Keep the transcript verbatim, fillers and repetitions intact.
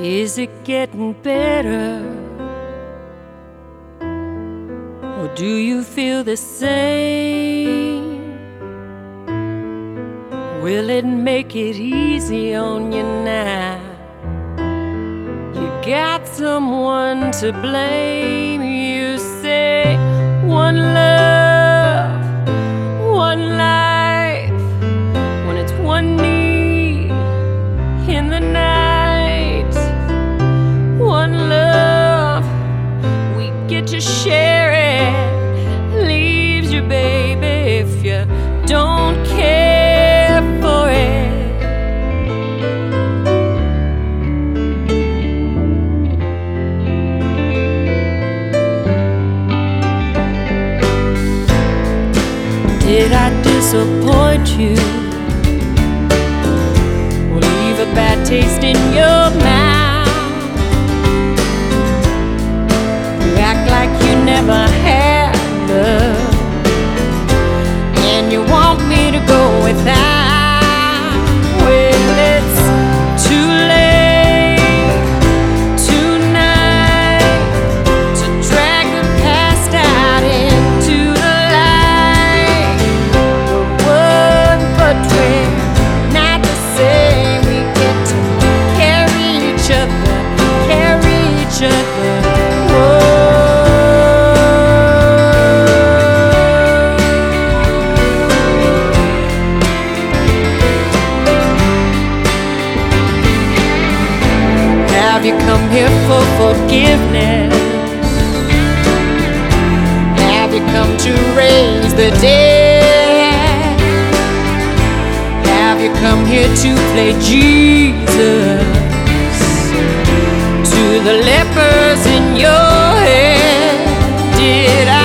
Is it getting better? Or do you feel the same? Will it make it easy on you now? You got someone to blame. You say one love, one life, when it's one need in the night. One love, we get to share it. Leaves you, baby, if you don't care for it. Did I disappoint you? Or leave a bad taste in your mouth? You act like you never had love, and you want me to go without. Well, it's too late tonight to drag the past out into the light. We're one, but we're not the same. We get to carry each other, carry each other. Have you come here for forgiveness? Have you come to raise the dead? Have you come here to play Jesus to the lepers in your head? Did I